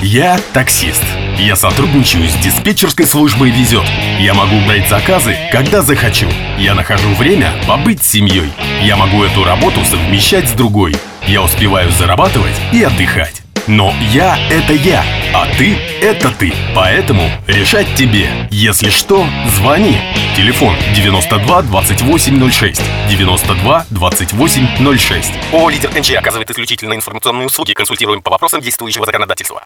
Я таксист. Я сотрудничаю с диспетчерской службой «Везет». Я могу брать заказы, когда захочу. Я нахожу время побыть с семьей. Я могу эту работу совмещать с другой. Я успеваю зарабатывать и отдыхать. Но я – это я, а ты – это ты. Поэтому решать тебе. Если что, звони. Телефон 92 28 06. 92 28 06. ООО «Лидер НЧ» оказывает исключительно информационные услуги. Консультируем по вопросам действующего законодательства.